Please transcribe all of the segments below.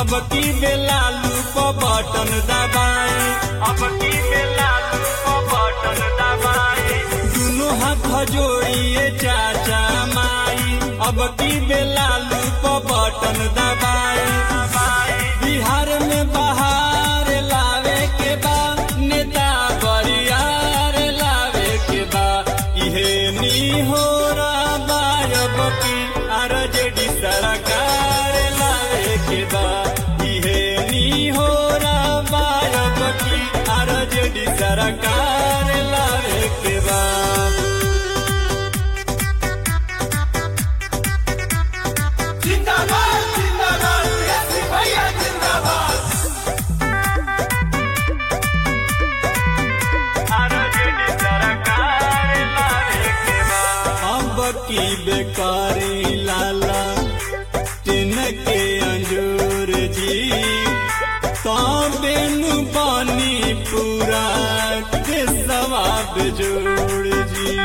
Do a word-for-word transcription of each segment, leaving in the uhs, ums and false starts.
अब की बेला लूप बटन दबाए, अब की बेला लूप बटन दबाए, दोनों हाथ जोड़िए चाचा माई, अब की बेला लूप बटन दबाए। बिहार में बहार लावे के बा, नेता बरियार लावे के बा, इहे नी हो रहा बायब की आरजेडी सरकार लावे के बा, इहे नी हो रहा बायब की आरजेडी सरकार लावे के बा। की बेकारी लाला तिन के अंजूर जी, ताबेनु पानी पूरा के सवाब जोड़ जी,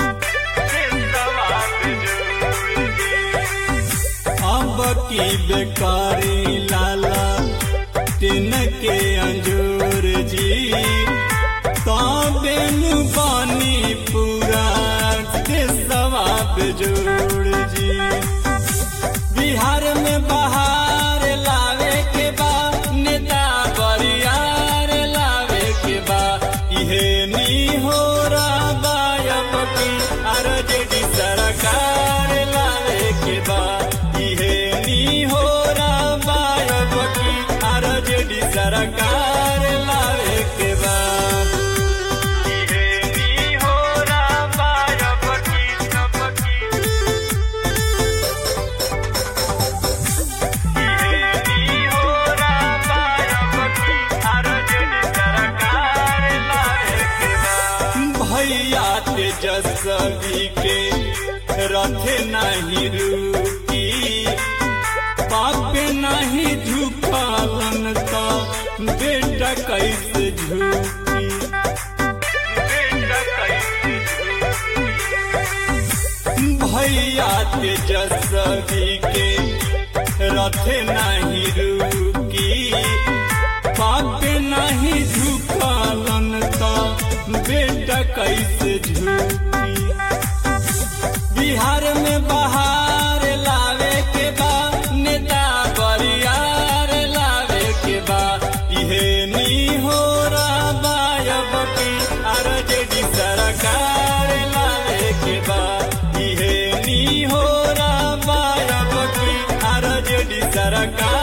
अब की बेकारी लाला तिन के अंजूर जी, ताबेनु पानी पूरा के सवाब जोड़ जी। बिहार में बहार लावे के बा, नेता बरियार लावे के बा, इहे नी हो रहा बायब की आरजेडी सरकार लावे के बा, इहे नी हो रहा बायब की आरजेडी सरकार लावे के बा। भैया तेजस्वी के रथे नहीं रुकी, बाप नहीं झुकालन का बेटा कैसे झुकी, भैया तेजस्वी के रथे नहीं रुकी, बाप नहीं झुकालन का बेटा कैसे झुकी। बिहार में बहार लावे के बा, नेता बरियार लावे के बा, इहे नी हो रहा बायब की आरजेडी सरकार लावे के बा, इहे नी हो रहा बायब की आरजेडी सरकार